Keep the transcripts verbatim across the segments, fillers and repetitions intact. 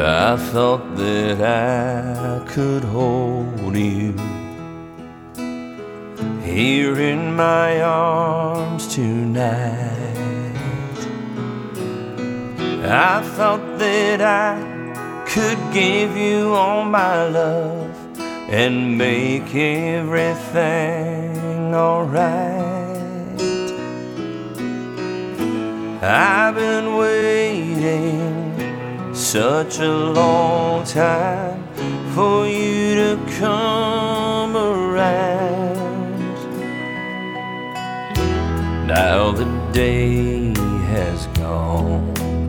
I thought that I could hold you here in my arms tonight. I thought that I could give you all my love and make everything alright. I've been waiting such a long time for you to come around. Now the day has gone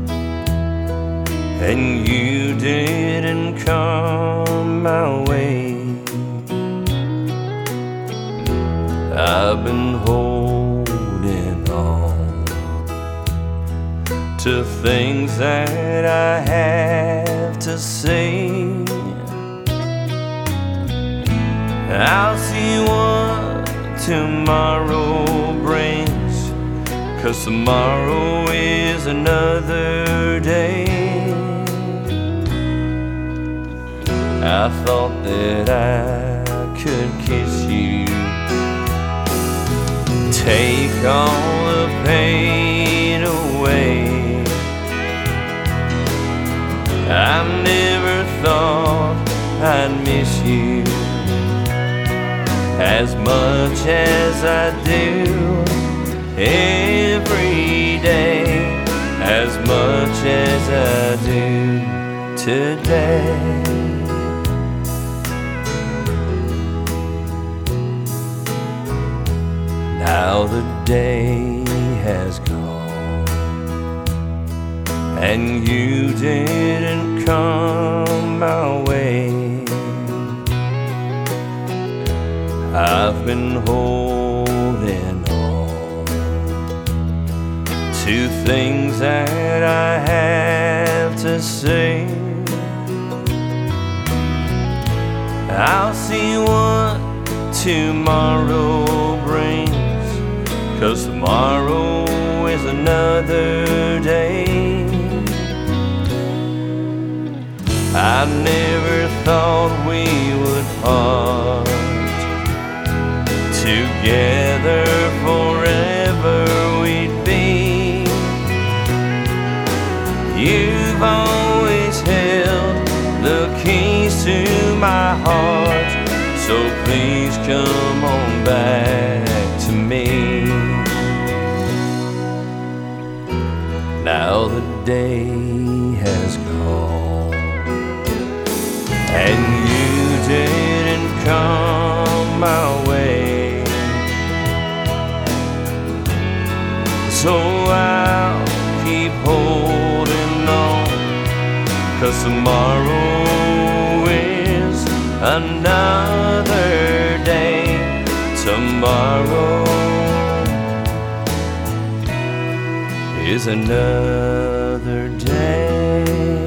and you didn't come my way. I've been holding on to things that I have to say. I'll see what tomorrow brings, 'cause tomorrow is another day. I thought that I could kiss you, take all the pain away. I never thought I'd miss you as much as I do every day, as much as I do today. Now the day has gone and you didn't come my way. I've been holding on to things that I have to say. I'll see what tomorrow brings, 'cause tomorrow is another day. I never thought we would part together forever we'd be. You've always held the keys to my heart, so please come on back to me. Now the day has gone and you didn't come my way. So I'll keep holding on, 'cause tomorrow is another day. Tomorrow is another day.